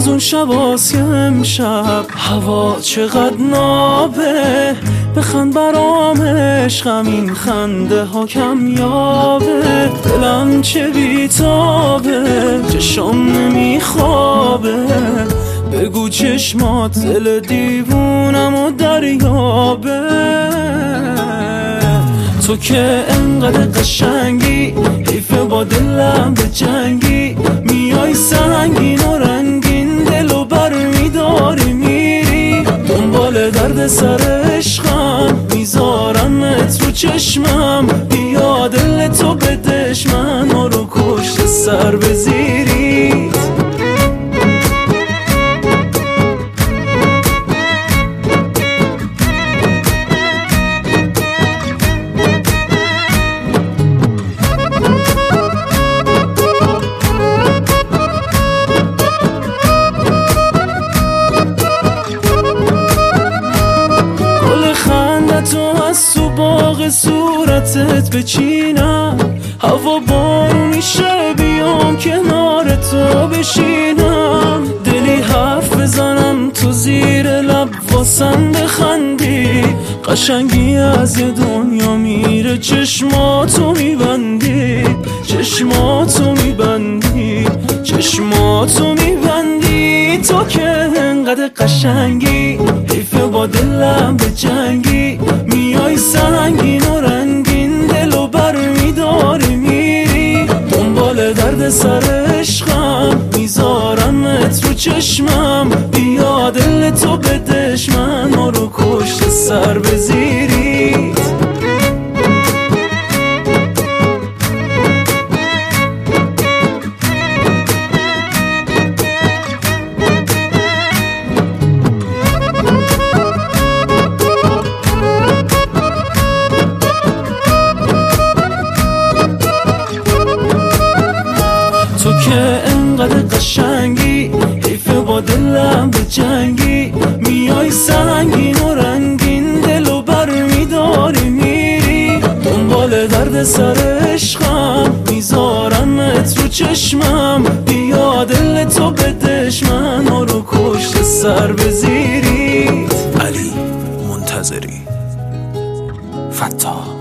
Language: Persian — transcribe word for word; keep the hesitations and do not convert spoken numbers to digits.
از اون شباست که امشب هوا چقدر نابه، بخند برام عشقم این خنده ها کمیابه. دلم چه بیتابه، چشم نمیخوابه، بگو چشمات دل دیوونم و دریابه. تو که انقدر قشنگی، حیفه با دلم به جنگی، میای سنگین و رنگین دلو بر میداری میری. دنبال درد سر عشقم میذارمت رو چشمم، بیا دل تو بدش من رو کشت سر بزیری. تو از تو باغ صورتت بچینم، هوا بارونی شه بیام کنار تو بشینم. دلی حرف بزنم تو زیر لب واسم بخندی، قشنگی از یه دنیا میره چشماتو میبندی، چشماتو میبندی، چشماتو میبندی. تو که انقدر قشنگی، حیفه با دلم به جنگی، میای سنگین و رنگین دلو بر میداری میری. دنبال درد سر عشقم میذارمت رو چشمم، بیا دل تو بدش من رو کشت سر بزیری. تو که انقدر قشنگی، حیفه با دلم به جنگی، میای سنگین و رنگین دلو بر میداری میری. دنبال درد سر عشقم میذارمت رو چشمم، بیا دل تو بدش من رو کشت سر بزیری. علی منتظری، فتاح.